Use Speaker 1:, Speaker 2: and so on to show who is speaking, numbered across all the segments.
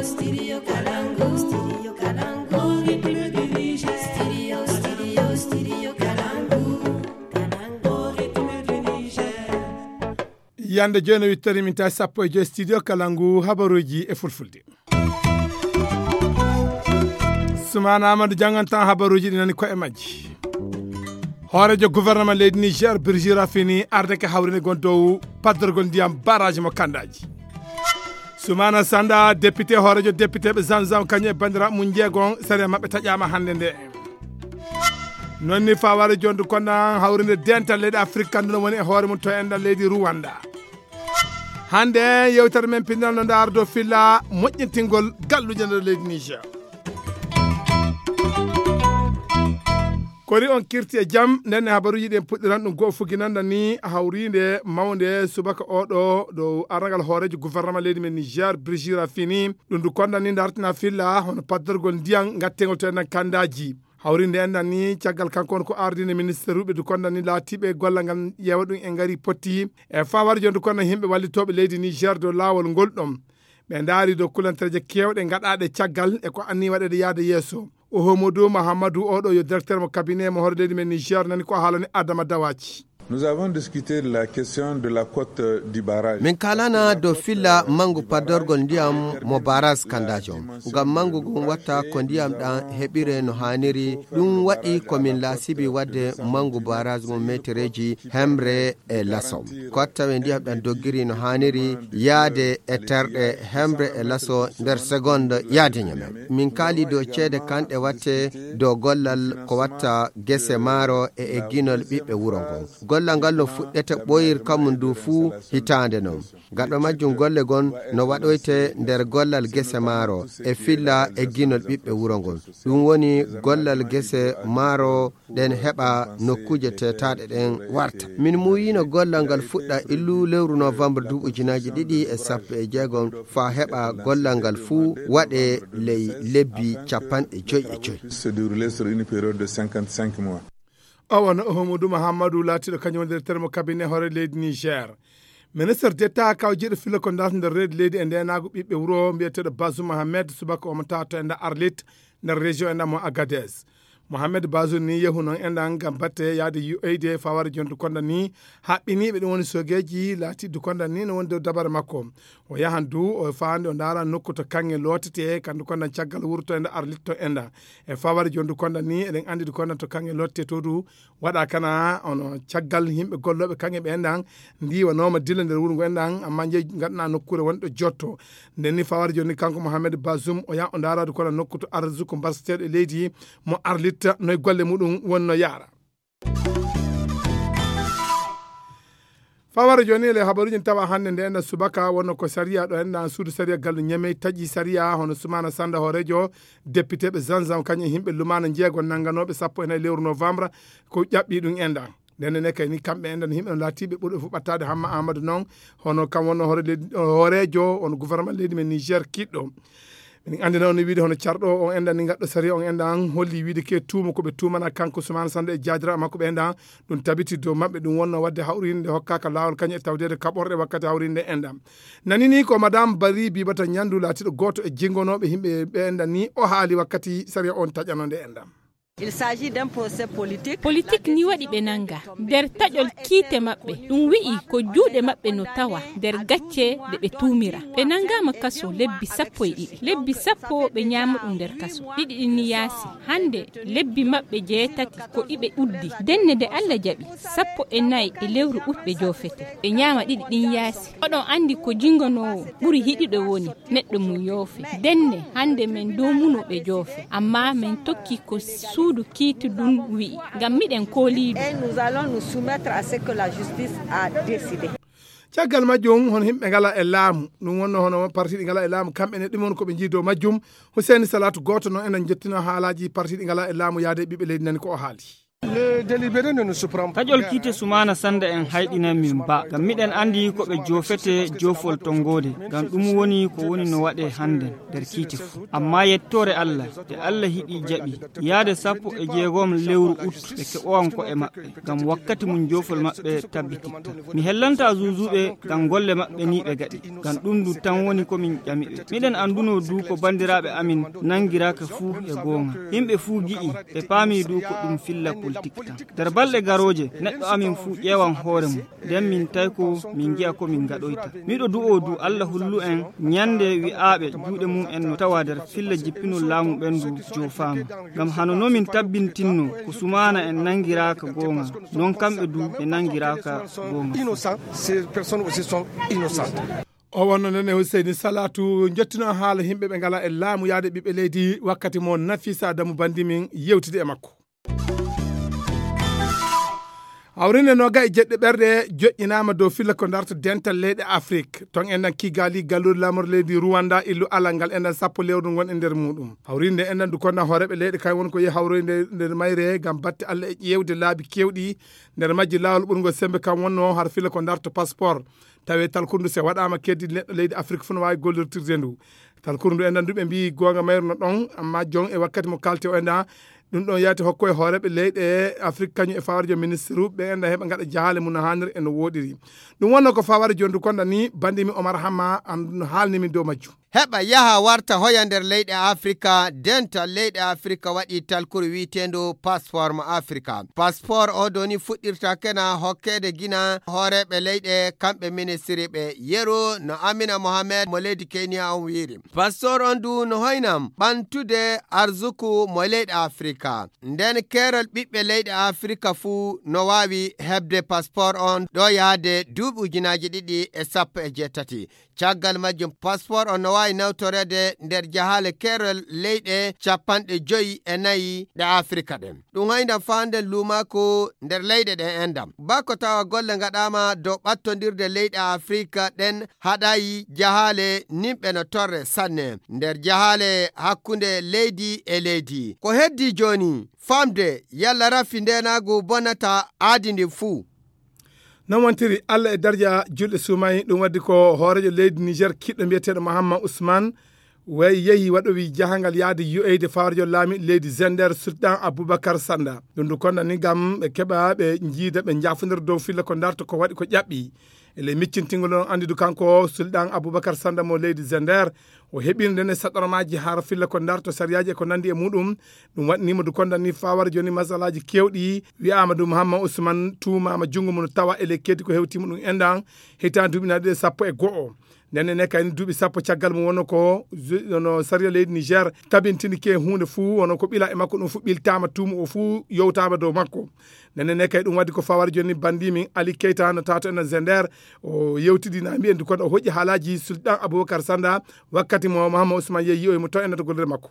Speaker 1: Studio Kalangu. Studio Kalangu. Studio Kalangu.
Speaker 2: Yande jeno wittari min ta sappo e studio Kalangu habaruji e fulfulde. Sumana Amadou jangantan habaruji dinani ko e majji. Horejo gouvernement leydi Niger Birji Rafini arde ka hawrine gon dow paddorgol ndiyam barrage mo kandaji. Sumana Sanda député horejo député be Zamzam kanye bandira mun jeegon sare mabbe tajama hande nde. Nonni faware jondu konna hawrinde dental leydi Afrique kanduno woni e hoore mun to endal leydi Rwanda. Hande yewtere men pindal no dardo filla moƴƴintingol galluje nder leydi Niger. Kori on kirti e jam nenne habaruji den puddiran dum go fuginanda ni hawrinde mawnde subaka odo do arangal horejo gouvernement leydi men Niger Birji Rafini dum du kondani dartina filla hono paddorgol ndiyam gattengol to en kandaji. Hawrinde en ni caggal kankon ko ardine ministre rubbe du kondani latibe gollal ngal yewa dum en ngari potti e fawar jondu konna himbe wallitobe leydi Niger do lawol goldom be ndaari do kulantereje kewde ngadaade caggal e ko anni wadede yaade yeso o Homadou Mahamadou odo yo directeur mo cabinet mo horde leydi men Niger nani ko halani Adama Dawachi.
Speaker 3: Nous avons discuté de la question de la cote du barrage.
Speaker 4: Min kalana do filla mangu padorgol ndiyam mo barrage kandajo. Ngam mangu gon watta ko ndiyam dan hebire no haniri dum wadi ko min lasibi wadde mangu barrage mo metereji hemre e laso. Ko tawe ndiyam dan dogiri no haniri yaade e terde hemre e laso nder seconde yaade nyame. Min kali do cede kande watte do gollal ko watta gese maro e ginol bibbe wurongo. Golla ngal no fuɗɗete ɓoyir kamum du fuu hitande non gaɗo majjum golle gon no waɗoyte nder gollal gese maaro e filla e ginol ɓiɓɓe wuro ngon ɗum woni gollal gese maaro ɗen heɓa nokkuje tetaɗe ɗen warta min muyino gollal ngal fuɗɗa illu lewru novembre ujunaji 2016 fa heɓa gollal ngal fuu waɗe ley lebbi 50
Speaker 3: se dérouler sur une période de 55 mois.
Speaker 2: Awana Homadou Mahamadou latiɗo kañum directeur mo cabinet hore leydi Niger. Ministre d'État kawjiɗo filla ko darta nder reedi leydi e ndenago ɓiɓɓe wuro mbiyeteɗo Bazoum Mohamed subaka omo tawato enda Arlit nder région enda mo Agadez. Mohamed Bazoum ni yehu noon endan gam batte yaade UAID faware jondu konda ni haɓɓiniɓe ɗum woni sogeji laati du konda ni no woni dow dabare makko o yahan du o faande o ndaara nokku to kanŋe lotete kandu konda caggal wurto enda Arlit to enda e faware jondu konda ni eɗen andi du konda to kanŋe lotte to du waɗa kana ono caggal yimɓe golloɓe kanŋe ɓe endan ndiwanoma dilla nder wuro ngo endan amma jeeyi gaɗana nokkure wonɗo jotto nden ni faware joni kanko Mohamed Bazoum o yaha o ndaaradu konda nokku to arzuko mbarseteɗo e leydi mo Arlit noy golle muɗum wonno yaara fawara joni le habaruji tawa hande nde enda subaka wonno ko saria ɗo enda suudu saria gallu ñamey taƴi saria hono Sumana Sanda horejo député ɓe Zamzam kañum himɓe lumana jeegon nangganoɓe 1 lewru novembre ko ƴaɓɓi ɗum enda ndenne ne kay ni kamɓe enden himɓe no laatiɓe ɓurɗo fu ɓattade Hamma Amadou noon hono kam wonno horejo on gouvernement leydi men Niger kiɗɗo min andina on wiide hono carɗo on endan ni gaddo sari on endan holli wiide ke tuuma ko be tuumana kanko Sumana Sanda e jaadira makko be endan dum tabiti do mabbe dum wonno wadde hawrinde hokkaka lawol kany e tawdede kaborde wakkati hawrinde endan nani ni ko madame Bari Bibata Nyandu latido goto e jingonobe himbe be endan ni o haali wakkati sari on tajanonde endan.
Speaker 5: Il s'agit d'un procès politique.
Speaker 6: Politique ni wadi be nanga der tajol kite mabbe dum wi'i ko juude mabbe no tawa der gacce de be tumira be nanga makaso lebbi sappo e didi lebbi sappo be nyama dum der kaso didi ni yasi hande lebbi mabbe jeetati ko ibe uddi denne de alla jabi sappo e nay e lewru utbe jofete be nyama didi din yasi odon andi ko jingono buri hidido woni neddo mun yofe denne hande men do muno be jofe amma men tokki ko et nous
Speaker 5: allons nous soumettre à ce que la justice a décidé.
Speaker 2: Caggal majjum hon himɓe ngala e laamu ɗum wonno hono parti ɗi ngala e laamu kamɓe ne ɗumon koɓe jiido majjum Hussein Salatu goto noon enen jettino haalaji parti ɗi ngala e laamu yaade ɓiɓɓe leydi nani ko o haali.
Speaker 7: Le taƴol kiite sumana sanda en hayɗina min ba ngam miɗen andi ko ɓe jofete jofol tongode ngam ɗum woni ko woni no waɗe hande nder kiite fuu amma yettore Allah de Allah hiɗi jaɓi yaade 16 lewru ut ɓe keɓowan ko e maɓɓe ngam wakkati mum jofol maɓɓe tabbititta mi hellanta zuzuɓe ngam golle maɓɓe ni ɓe gaɗi ngam ɗum du tan woni komin ƴamiɓe miɗen anduno du ko bandiraɓe amin nangiraka fuu e goonga yimɓe fuu gi'i ɓe paami du ko ɗum filla politique tan nder balɗe garoje neɗɗo amin fuu ƴeewan hoore mum nden min tawi ko min gi'a komin gaɗoyta miɗo du'o du Allah hullu en ñande wi'aaɓe juuɗe mum en no tawa nder filla jippinol laamu ɓendu jofama ngam hano nomin tabbintinno ko sumana en nangiraka goonga non kamɓe du ɓe nangiraka goonga
Speaker 2: o wonno nen e Husseini Salatu jottino haala himɓe ɓe ngala e laamu yaade ɓiɓɓe leydi wakkati mo Nafisa Adamu bandi min yewtide e makko. Hawrinde noga e jeɗɗe ɓerɗe joƴƴinama dow filla ko darta dental leyɗe Afrique ton enen Kigali galluɗo lamor leydi Rwanda illu alal ngal enen sappo lewru gon e nder muɗum hawrinde enen du konna horeɓe leyɗe kay won ko yi hawrinde nder mayre gam batte Allah e ƴewde laabi kewɗi nder majji lawol ɓurgol sembe kam wonno har filla ko darta passeport tawe talkurdu se waɗama keddi neɗɗo leydi Afrique fu no wawi gollirtirde ndu talkurdu enen du ɓe mbi gonga mayruno ɗon amma jon e wakkati mo kalte o ena ɗum ɗon yaati hokko e hooreɓe leyɗe Afrique kañum e fawarjo ministre ɓe enda heɓa gaɗa jahale mum no hanniri eno woɗiri ɗum wonno ko faware jondu konda ni bandimi Omar Hamma an haalnimi dow majjum
Speaker 4: heɓa yaha warta hoya nder leyɗe africa dental leyɗe africa waɗi talkuru witendo passeport mo africa passeport o doni fuɗɗirta kena hokkede gina hooreɓe leyɗe kamɓe ministre ɓe yero no Amina Mohamed mo leydi Kenya on wiri passeport on du no hoynam ɓantude arzuku mo leyɗe africa nden kerol ɓiɓɓe leyɗe africa fuu no wawi heɓde passeport on ɗo yahde duuɓi ujunaji 218 caggal majjum passeport on no wawi nawtorede nder jahale kerol leyɗe 54 ɗe afrika ɗen ɗum hoynda fande lumako nder leyɗe ɗen endam bako tawa golle gaɗama dow ɓattodirde leyɗe afrika ɗen haɗayi jahale nimɓe no torre sanne nder jahale hakkunde leydi e leydi ko heddi joni famde yalla rafi ndenagu bonata aadi ndi fuu
Speaker 2: non wontiri Allah e darja julɗe sumayi ɗum waddi ko hoorejo leydi Niger kiɗɗo mbiyeteɗo Mahamma Ousmane way yehi waɗowi jahangal yaade yo'eyde fawarjo laami leydi Zender Sultan Aboubacar Sanda ɗum du konna ni gam ɓe keɓa ɓe jiida ɓe jafodira dow filla ko darta ko waɗi ko ƴaɓɓi ele miccintingol on andidu kanko Sultan Aboubacar Sanda mo leydi Zender o heɓino nden e saɗormaji har filla ko darto sariyaji e ko nandi e muɗum ɗum waɗnima du konda ni fawara joni masalaji kewɗi wiyama du Mahamma Ousmane tumama jungo mum tawa ele keddi ko hewtima ɗum endan hitan duɓinaɗe 11 nenne kayni duuɓi 10 caggal mum wonno ko no sariya leydi Niger tabintini ke hunde fuu wono ko ɓila e makko ɗum fu ɓiltama tumu o fuu yowtama dow makko nenne kay ɗum waddi ko fawara joni bandimi Ali Keita no tato ena Zender o yewtidina mbiyen du kono o hoƴƴi haalaji Sultan Aboubacar Sanda wakkati mo Mahamma Ousmane yeyi o mo to enata gollere makko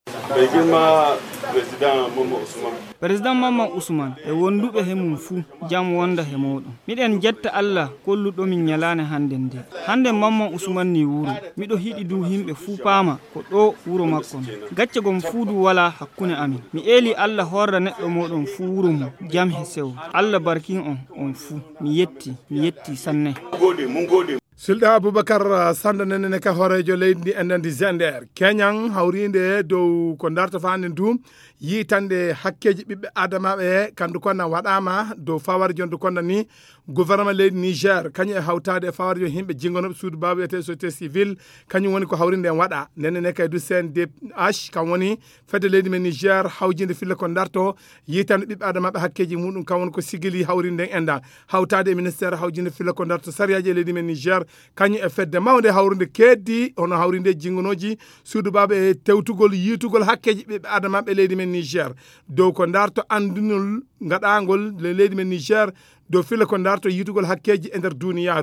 Speaker 7: président Mamman Ousmane e wonduɓe he mum fuu jam wonda he moɗon miɗen jetta Allah kolluɗomin ñalane hande nde hande Mamman Ousmane ni wuro miɗo hiɗi du himɓe fuu paama ko ɗo wuro makko gacce gom fuudu wala hakkune amin mi eeli Allah horra neɗɗo moɗon fuu wuro mum jam he sew Allah barkin on fuu mi yetti sanne
Speaker 2: Sultan Aboubacar Sanda nene ka horejo leydi enandi Zender Kenyan hawrinde dow ko darta fande dum yitande hakkeji ɓiɓɓe adamaɓe kandu konna waɗama dow fawarjo ndu konna ni gouvernement leydi Niger kañum e hawtade e fawarjo himɓe jingonoɓe suudu babu ete société civile kañum woni ko hawrinde en waɗa nene kay du CNDH kam woni fedde leydi men Niger hawjinde fille ko darto yitande ɓiɓɓe adamaɓe hakkeji muɗum kam woni ko sigili hawrinde en enda hawtade e ministére hawjinde fille ko darto sariyaji e leydi men Niger kañum e fedde mawde hawrinde keddi hono hawrinde jingonoji suudu babu e tewtugol yitugol hakkeji ɓiɓɓe adamaɓe leydi men Niger dow ko darto andunol gaɗagol leydi men Niger dow filla ko darto yitugol hakkeji e nder duniyaru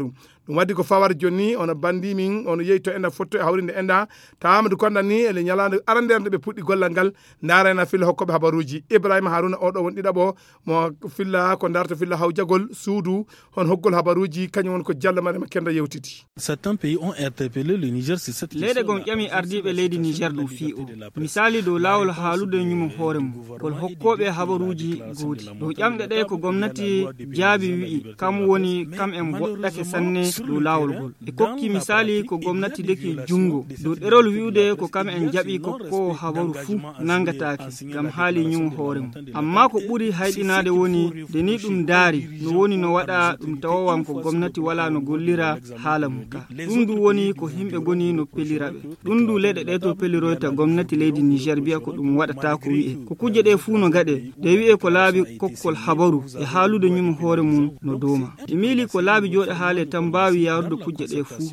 Speaker 2: ɗum waddi ko fawar joni ono bandi min ono yeyi to enda fotto e hawrinde enda Amadou Konda ni ele nyalande aranderde ɓe puɗɗi gollal ngal darena filla hokkoɓe habaruji Ibrahima Haruna oɗo won ɗiɗaɓo mo filla ko darto filla hawjagol suudu hon hoggol habaruji kañum won ko Diallo Mariama Kenda yewtiti.
Speaker 8: Certains pays ont interpellé le Niger sur cette question.
Speaker 7: Leyɗe gon ƴami ardiɓe leydi Niger ɗum fi o misali dow lawol haalude ñumon hoore mum kol hokkoɓe habaruji goodi dow ƴamɗe ɗe ko gomnati jaabi wi'i kam woni kam en boɗɗake sanne dow lawol gol e kokki misali ko gomnati deki jungo dow ɗerol wi'ude ko kam en jaɓi kokko habaru fuu nangatake gam haali ñumon hoore mum amma ko ɓuri hayɗinade woni de ni ɗum daari no woni no waɗa ɗum tawowan ko gomnati wala no gollira haala mum ka ɗum du woni ko himɓe goni no peliraɓe ɗum du leyɗe ɗe to peliroyta gomnati leydi Niger biya ko ɗum waɗata ko wi'e ko kuje ɗe fuu no gaɗe de wi'e ko laabi kokkol habaru e haalude ñum hoore mum no dooma e miili ko laabi jooɗe haale tan mbawi yarude kuje ɗe fuu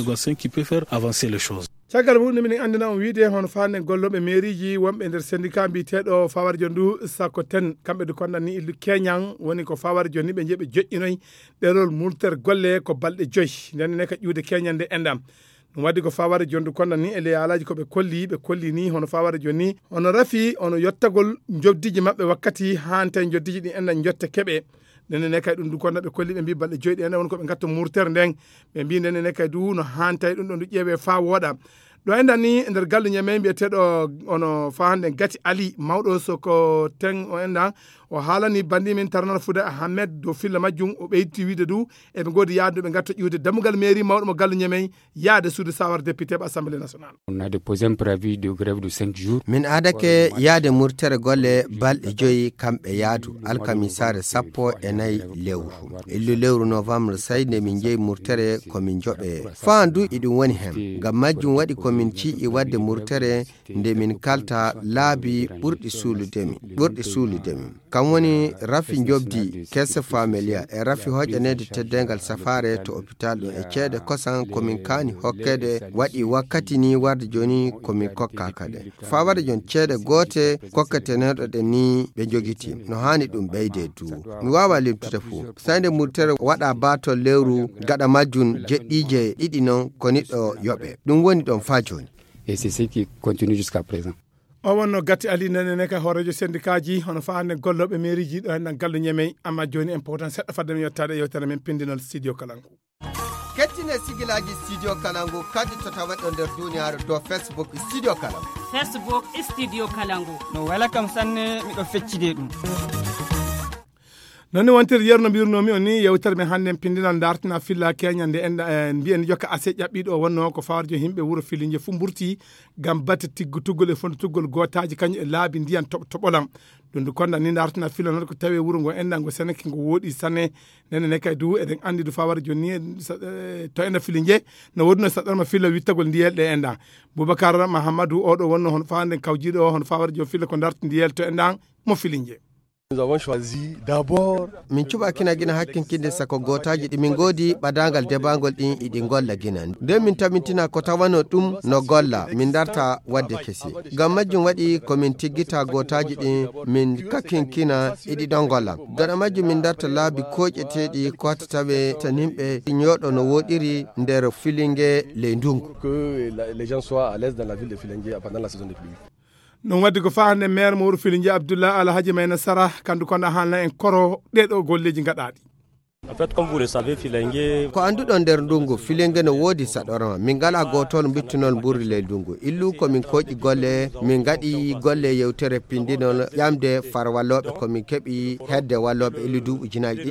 Speaker 2: caggal mum minen andina on wiide hono faanden golloɓe mairiji wonɓe nder syndicat mbiteɗo fawarjo ndu sakko ten kamɓe du konda ni illu keñan woni ko fawarjo ni ɓe jeeɓe joƴƴinoy ɗerol murtere golle ko balɗe 5 ndenne ka ƴiwde keñan nde endam ɗum waddi ko faware jondu konda ni ele alaji koɓe kolli ni hono faware joni ono rafi ono yottagol jobdiji mabɓe wakkati hante joddiji ɗi enda jotta keɓe nene kay ɗum du konda ɓe kolli ɓe mbi balɗe 5 ene woni koɓe gatta murtere nden ɓe mbi nene kay du no hantay ɗum ɗon du ƴeewe fa woɗa ɗo enda ni nder galle ñame mbiyeteɗo ono fahande Gati Ali mawɗo soko ten o enda o haalani bandi min Tarnal Fouda Ahmed do filla majjum o ɓeydti wiide du eɓe godi yaade ɓe gatta ƴiwde dammugal mairie mawɗo mo galle ñame yaade suudu sawar député ɓe assemblée nationale.
Speaker 9: On a déposé un préavis de grève de 5 jours.
Speaker 4: Min adake yaade murtere golle balɗe 5 kamɓe yaadu alkamisare 14 lewru illu lewru novembre sayde min jeeyi murtere komin joɓe faandu iɗum woni hen ngam majjum waɗi komin ci'i wadde murtere nde min kalta laabi ɓurɗi suuludemi kam woni rafi jobdi caisse familia e rafi hoƴanede teddengal safare to hôpital ɗo e ceede kosan komin kaani hokkede waɗi wakkati ni warde joni komin kokka kade fawade jon ceede goote kokkateneɗo ɗe ni ɓe jogiti no hani ɗum ɓeyde du mi wawa limtude fuu sayde murtere waɗa batol lewru gaɗa majjum jeɗɗije ɗiɗi noon ko niɗɗo yoɓe ɗum woni ɗon fa joni
Speaker 9: et c'est ce qui continue jusqu'à présent.
Speaker 2: O wonno Gati Ali nene ka horejo syndicat ji hono faande golloɓe mairie ji ɗo hen galle ñamey amma joni important seɗɗa fadde mi yettade yewtere men pindinol studio Kalangu.
Speaker 4: kettine sigilaji studio Kalangu kadi to tawaɗo nder duniyaaru do Facebook studio Kalangu
Speaker 7: no wala kam sanne miɗo feccide ɗum
Speaker 2: nonni wontir yerno mbirnomi on ni yewtere men hannde pindinal dartina filla keñande en mbiyen jokka ase ƴaɓɓiɗo wonno ko fawarjo himɓe wuuro filinje fu mburti gam batte tuggol e fonde tuggol gotaji kañum e laabi ndiyan toɓolam ɗum du konda ni dartina filla noon ko tawi wuuro ngo enda ngo seneke ngo wooɗi sanne nene kay du eɗen andi du fawarjo ni to enda filinje no woduno saɗɗorma filla wittagol ndiyel ɗe enda Boubacar Mahamadou oɗo wonno hono fahande kawjiɗo o hono fawarjo filla ko darti ndiyel to endan mo filinje.
Speaker 10: Nous avons choisi d'abord
Speaker 4: min cuɓa kina gina hakkinkinde sako gotaji ɗi min godi ɓadangol debagol ɗin iɗi golla ginan nde min tamintina ko tawano ɗum no golla min darta wadde kesi ngam majjum waɗi komin tiggita gotaji ɗin min kakkinkina iɗi ɗon golla gaɗa majjum min darta laabi koƴeteɗi kottataɓe tan yimɓe ñoɗo no woɗiri nder filingue ley ndungu
Speaker 10: que les gens soient à l'aise dans la ville de Filingue pendant la saison des pluies.
Speaker 2: non waddi ko fahande maire mo wuuro Filingue Abdoullah Alhaji Mayna Sara kandu konda haalna en koro ɗeɗo golleji gaɗaɗi.
Speaker 11: En fait, comme vous le savez, Filingue
Speaker 4: ko anduɗon nder ndungu Filingue no woodi saɗorma min ngala gotol bittunol ɓurri ley ndungu illu komin koƴi golle min gaɗi golle yewtere pindinol ƴamde far walloɓe komin keeɓi hedde walloɓe illu duuɓi ujunaji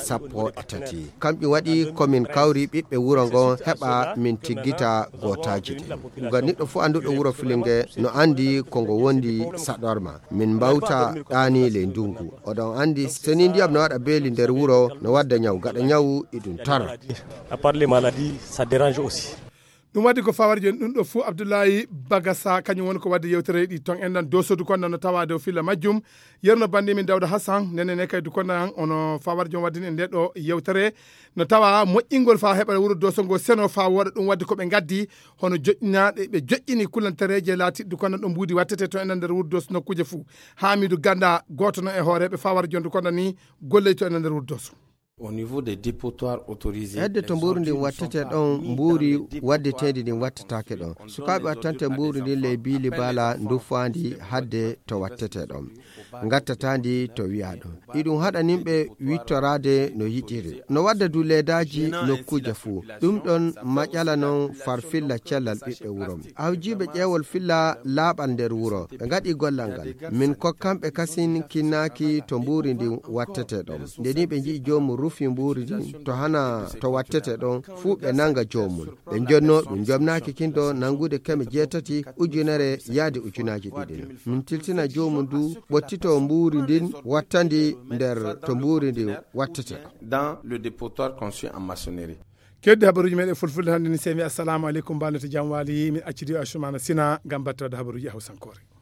Speaker 4: 213 kamɓe waɗi komin kawri ɓiɓɓe wuuro ngo heɓa min tiggita gotaji ɗi ngam neɗɗo fo anduɗo wuuro Filingue no andi kongo wondi saɗorma min mbawta ɗani ley ndungu oɗon andi seni ndiyam no waɗa beeli nder wuuro no wadda gaɗa ñawu iɗum tar
Speaker 11: à part les maladies ça dérange aussi.
Speaker 2: ɗum waddi ko fawari joni ɗum ɗo fuu Abdoulaye Bagassa kañum woni ko wadde yewtere ɗi ton enɗan dosodu konda no tawa dow filla majjum yerno bandi min Dawda Hassan nene kay du konda ono fawari joni waddini nde ɗo yewtere no tawa moƴƴingol fa heɓa wuuro dosongo seno fa woɗa ɗum wadde koɓe gaddi hono joƴƴinaɗe ɓe joƴƴini kullantereje laatiɗe du konda ɗo mbudi wattete to enɗan nder wuuro dos nokkuje fuu Hamidou Ganda goto no e hooreɓe fawari joni du konda ni golle to enɗan nder wuuro dos.
Speaker 12: au niveau des dépotoirs autorisés
Speaker 4: hedde to mburu ndin wattete ɗon mburi waddetedi ndin wattatake ɗon sukaɓe wattante mburu ndin ley biili bala ndufandi hadde to wattete ɗon gattatandi to wiya ɗon iɗum haɗanimɓe wittorade no yiɗiri no wadda du ledaji nokkuje fuu ɗum ɗon maƴala non farfilla cellal ɓiɓɓe wuro awjiɓe ƴeewol filla laaɓal nder wuro ɓe gaɗi gollal ngal min kokkamɓe kasin kinnaki to mburi ndin wattete ɗon ndeni ɓe jii jomum rufi mburi ndin to hana to wattete ɗon fuu ɓe nanga jomum ɓe jonno ɗum jomnaki kindo nangude keme 8 ujunere yaade ujunaji ɗiɗi min tiltina jomum du ɓottito mburi ndin wattandi nder to mburi ndin wattete
Speaker 12: dans le dépotoir conçu en maçonnerie.
Speaker 2: kedde habaruji meɗen fulfulde hannde ni semi assalamu aleykum balnete jam waali min accidi Assoumana Syna gam battade habaruji hawsankore.